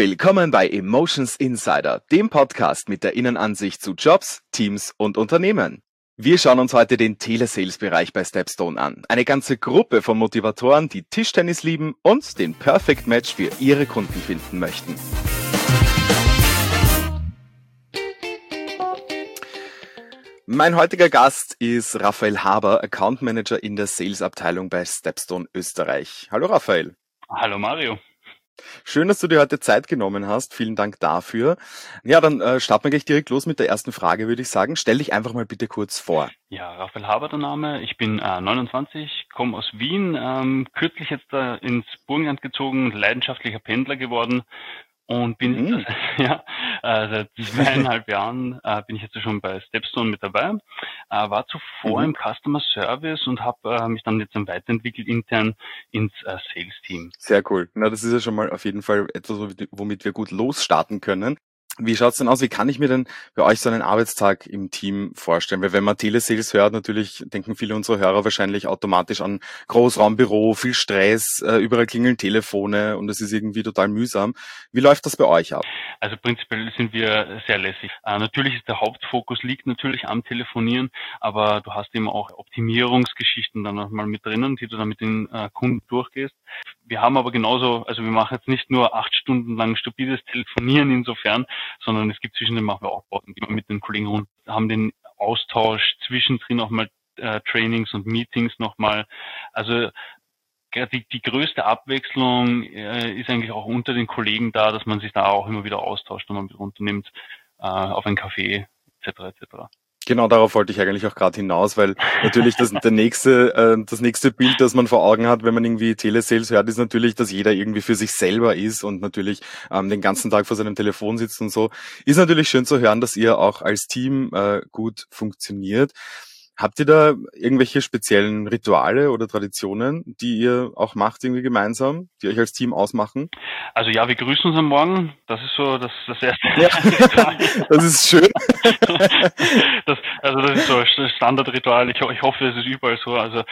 Willkommen bei Emotions Insider, dem Podcast mit der Innenansicht zu Jobs, Teams und Unternehmen. Wir schauen uns heute den Telesales-Bereich bei Stepstone an. Eine ganze Gruppe von Motivatoren, die Tischtennis lieben und den Perfect Match für ihre Kunden finden möchten. Mein heutiger Gast ist Raphael Haber, Account Manager in der Sales-Abteilung bei Stepstone Österreich. Hallo Raphael. Hallo Mario. Schön, dass du dir heute Zeit genommen hast. Vielen Dank dafür. Ja, dann starten wir gleich direkt los mit der ersten Frage, würde ich sagen. Stell dich einfach mal bitte kurz vor. Ja, Raphael Haber der Name. Ich bin 29, komme aus Wien, kürzlich jetzt ins Burgenland gezogen, leidenschaftlicher Pendler geworden und bin seit 2,5 Jahren bin ich jetzt schon bei Stepstone mit dabei. War zuvor im Customer Service und habe mich dann jetzt weiterentwickelt intern ins Sales-Team. Sehr cool. Na, das ist ja schon mal auf jeden Fall etwas, womit wir gut losstarten können. Wie schaut's denn aus? Wie kann ich mir denn bei euch so einen Arbeitstag im Team vorstellen? Weil wenn man Telesales hört, natürlich denken viele unserer Hörer wahrscheinlich automatisch an Großraumbüro, viel Stress, überall klingeln Telefone und es ist irgendwie total mühsam. Wie läuft das bei euch ab? Also prinzipiell sind wir sehr lässig. Natürlich ist der Hauptfokus liegt natürlich am Telefonieren, aber du hast eben auch Optimierungsgeschichten dann nochmal mit drinnen, die du dann mit den Kunden durchgehst. Wir haben aber genauso, also wir machen jetzt nicht nur 8 Stunden lang stupides Telefonieren insofern, sondern es gibt zwischendrin machen wir auch Pausen, die wir mit den Kollegen rund haben, den Austausch zwischendrin auch mal Trainings und Meetings nochmal. Also die größte Abwechslung ist eigentlich auch unter den Kollegen da, dass man sich da auch immer wieder austauscht und man mit runternimmt auf einen Kaffee etc. etc. Genau, darauf wollte ich eigentlich auch gerade hinaus, weil natürlich das nächste Bild, das man vor Augen hat, wenn man irgendwie Telesales hört, ist natürlich, dass jeder irgendwie für sich selber ist und natürlich den ganzen Tag vor seinem Telefon sitzt und so. Ist natürlich schön zu hören, dass ihr auch als Team gut funktioniert. Habt ihr da irgendwelche speziellen Rituale oder Traditionen, die ihr auch macht irgendwie gemeinsam, die euch als Team ausmachen? Also ja, wir grüßen uns am Morgen. Das ist so das erste. Ja, das ist schön. Das ist so ein Standardritual. Ich hoffe, es ist überall so. Also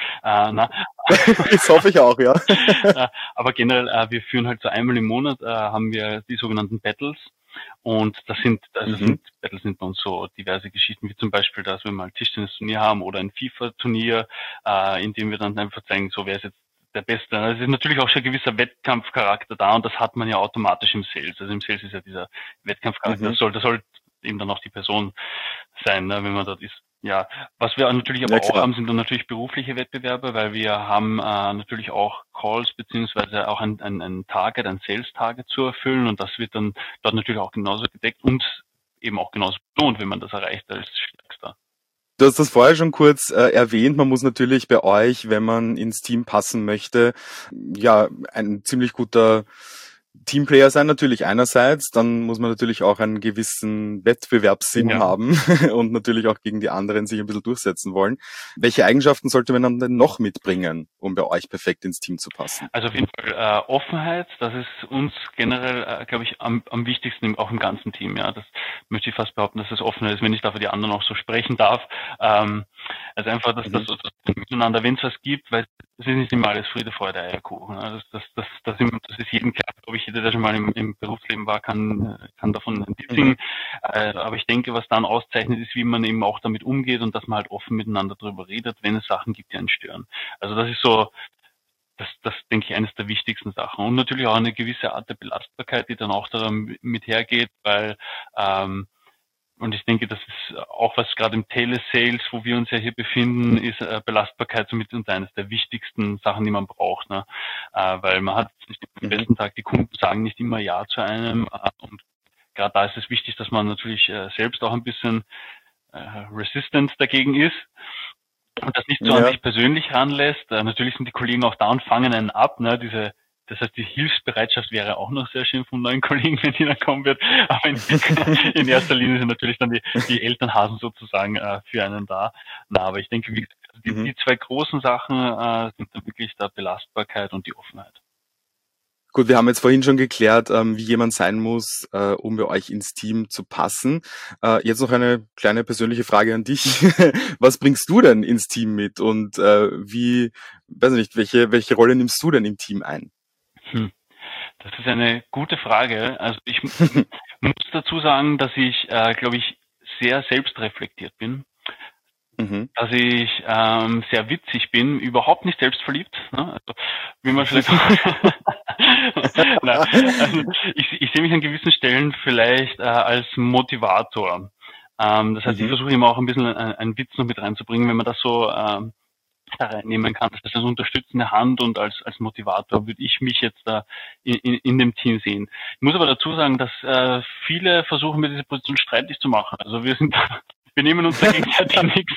Das hoffe ich auch, ja. Aber generell, wir führen halt so einmal im Monat haben wir die sogenannten Battles. Und Battles sind bei uns so diverse Geschichten, wie zum Beispiel, dass wir mal Tischtennis-Turnier haben oder ein FIFA-Turnier, in dem wir dann einfach zeigen, so wer ist jetzt der Beste. Also es ist natürlich auch schon ein gewisser Wettkampfcharakter da und das hat man ja automatisch im Sales. Also im Sales ist ja dieser Wettkampfcharakter, das soll eben dann auch die Person sein, ne, wenn man dort ist. Ja, was wir natürlich aber auch haben, sind dann natürlich berufliche Wettbewerbe, weil wir haben natürlich auch Calls beziehungsweise auch ein Target, ein Sales-Target zu erfüllen und das wird dann dort natürlich auch genauso gedeckt und eben auch genauso belohnt, wenn man das erreicht als Stärkster. Du hast das vorher schon kurz erwähnt, man muss natürlich bei euch, wenn man ins Team passen möchte, ja, ein ziemlich guter Teamplayer sein natürlich einerseits, dann muss man natürlich auch einen gewissen Wettbewerbssinn haben und natürlich auch gegen die anderen sich ein bisschen durchsetzen wollen. Welche Eigenschaften sollte man dann denn noch mitbringen, um bei euch perfekt ins Team zu passen? Also auf jeden Fall Offenheit, das ist uns generell, glaube ich, am wichtigsten, auch im ganzen Team. Ja, das möchte ich fast behaupten, dass das Offenheit ist, wenn ich da für die anderen auch so sprechen darf. Also einfach, dass das miteinander, wenn es was gibt, weil es ist nicht immer alles Friede, Freude, Eierkuchen. Das ist jedem klar, glaube ich, jeder, der schon mal im Berufsleben war, kann davon ein bisschen. Aber ich denke, was dann auszeichnet, ist, wie man eben auch damit umgeht und dass man halt offen miteinander darüber redet, wenn es Sachen gibt, die einen stören. Also das ist so, das denke ich, eines der wichtigsten Sachen. Und natürlich auch eine gewisse Art der Belastbarkeit, die dann auch damit hergeht, weil und ich denke, das ist auch was gerade im Telesales, wo wir uns ja hier befinden, ist Belastbarkeit somit eines der wichtigsten Sachen, die man braucht. Ne? Weil man hat nicht am besten Tag, die Kunden sagen nicht immer Ja zu einem. Und gerade da ist es wichtig, dass man natürlich selbst auch ein bisschen resistant dagegen ist und das nicht so an sich persönlich ranlässt. Natürlich sind die Kollegen auch da und fangen einen ab. Ne? Das heißt, die Hilfsbereitschaft wäre auch noch sehr schön von neuen Kollegen, wenn die dann kommen wird. Aber in erster Linie sind natürlich dann die Elternhasen sozusagen für einen da. Aber ich denke, wie gesagt, die zwei großen Sachen sind dann wirklich da Belastbarkeit und die Offenheit. Gut, wir haben jetzt vorhin schon geklärt, wie jemand sein muss, um bei euch ins Team zu passen. Jetzt noch eine kleine persönliche Frage an dich. Was bringst du denn ins Team mit und weiß nicht, welche Rolle nimmst du denn im Team ein? Das ist eine gute Frage. Also ich muss dazu sagen, dass ich, glaube ich, sehr selbstreflektiert bin. Mhm. Dass ich sehr witzig bin, überhaupt nicht selbstverliebt. Ne? Also, wie man vielleicht Nein, also ich sehe mich an gewissen Stellen vielleicht als Motivator. Das heißt, ich Mhm. versuche immer auch ein bisschen einen Witz noch mit reinzubringen, wenn man das so da reinnehmen kann. Das heißt, als unterstützende Hand und als Motivator würde ich mich jetzt da in dem Team sehen. Ich muss aber dazu sagen, dass viele versuchen, mir diese Position streitig zu machen. Also wir nehmen uns da gegenseitig nichts.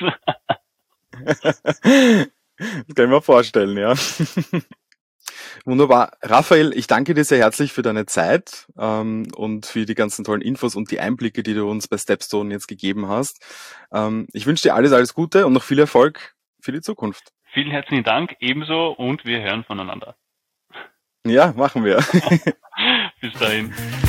Das kann ich mir vorstellen, ja. Wunderbar. Raphael, ich danke dir sehr herzlich für deine Zeit und für die ganzen tollen Infos und die Einblicke, die du uns bei Stepstone jetzt gegeben hast. Ich wünsche dir alles, alles Gute und noch viel Erfolg für die Zukunft. Vielen herzlichen Dank, ebenso, und wir hören voneinander. Ja, machen wir. Bis dahin.